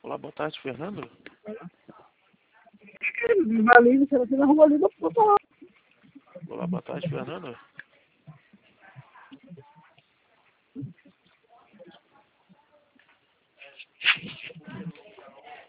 Olá, boa tarde, Fernando. Ali, você vai na rua ali, da puta lá. Olá, boa tarde, Fernando.